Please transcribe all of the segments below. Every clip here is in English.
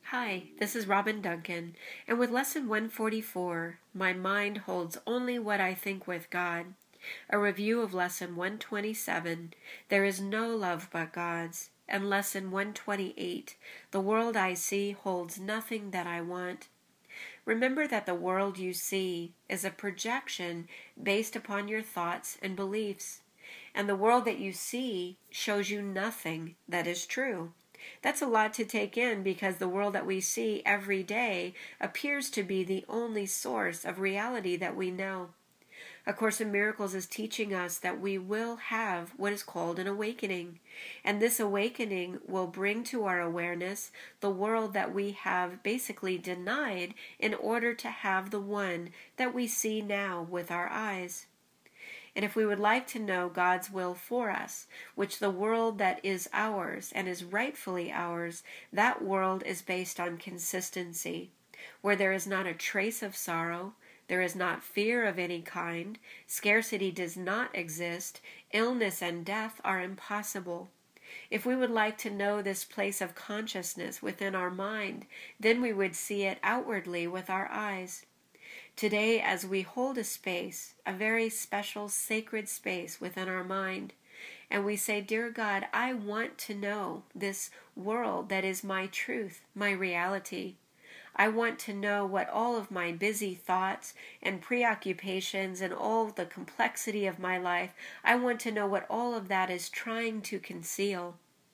Hi, this is Robin Duncan, and with Lesson 144, My Mind Holds Only What I Think with God, a review of Lesson 127, There is No Love But God's, and Lesson 128, The World I See Holds Nothing That I Want. Remember that the world you see is a projection based upon your thoughts and beliefs, and the world that you see shows you nothing that is true. That's a lot to take in because the world that we see every day appears to be the only source of reality that we know. A Course in Miracles is teaching us that we will have what is called an awakening, and this awakening will bring to our awareness the world that we have basically denied in order to have the one that we see now with our eyes. And if we would like to know God's will for us, which the world that is ours and is rightfully ours, that world is based on consistency, where there is not a trace of sorrow, there is not fear of any kind, scarcity does not exist, illness and death are impossible. If we would like to know this place of consciousness within our mind, then we would see it outwardly with our eyes. Today, as we hold a space, a very special sacred space within our mind, and we say, Dear God, I want to know this world that is my truth, my reality. I want to know what all of my busy thoughts and preoccupations and all the complexity of my life, I want to know what all of that is trying to conceal.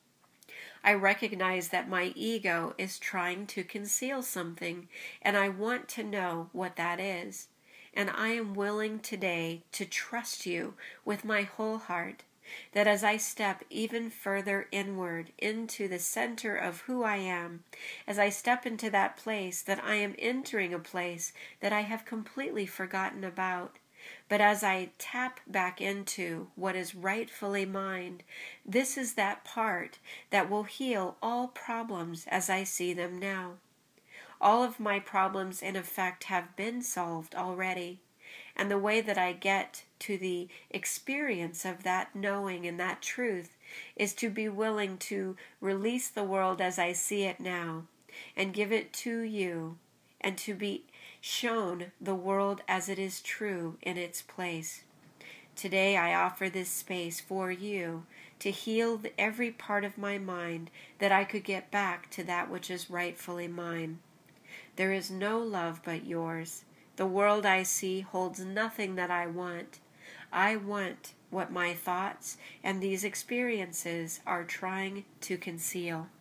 I recognize that my ego is trying to conceal something, and I want to know what that is. And I am willing today to trust you with my whole heart, that as I step even further inward into the center of who I am, as I step into that place, that I am entering a place that I have completely forgotten about. But as I tap back into what is rightfully mine, this is that part that will heal all problems as I see them now. All of my problems, in effect, have been solved already. And the way that I get to the experience of that knowing and that truth is to be willing to release the world as I see it now and give it to you, and to be shown the world as it is true in its place. Today I offer this space for you to heal every part of my mind, that I could get back to that which is rightfully mine. There is no love but yours. The world I see holds nothing that I want. I want what my thoughts and these experiences are trying to conceal.